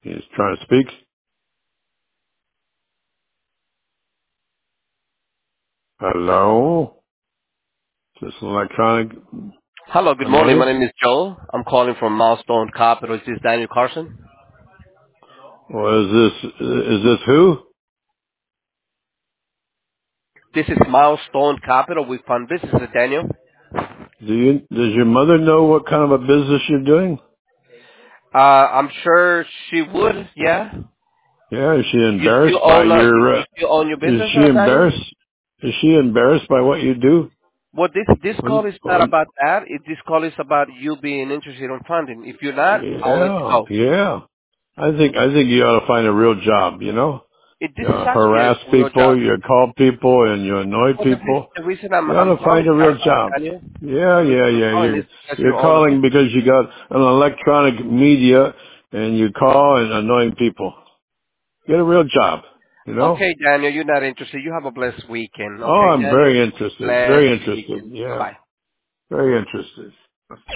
He's trying to speak. Hello? Is this electronic? Hello, good morning. My Hello? name is Joel. I'm calling from Milestone Capital. Is this Daniel Carson? Well, is this who? This is Milestone Capital. We fund businesses, Daniel. Does your mother know what kind of a business you're doing? I'm sure she would, yeah. Yeah, is she You still embarrassed by own your, you still own your is business, she Daniel? embarrassed? Is she embarrassed by what you do? Well, this call is not When, about that. This call is about you being interested in funding. If you're not, I'll let you yeah, go. yeah. I think you ought to find a real job, you know? This You is actually harass a real people, job. you call people, and you annoy Well, people. the reason I'm You ought I'm to calling find a you, real job. Daniel, Yeah, the reason yeah, I'm yeah. calling is because You're you own a calling business. because you got an electronic media and you call and annoying people. Get a real job, you know? Okay, Daniel, you're not interested. You have a blessed weekend. Oh, Okay, I'm Daniel? very interested. Blessed Very interested. weekend. Yeah, Bye-bye. very interested.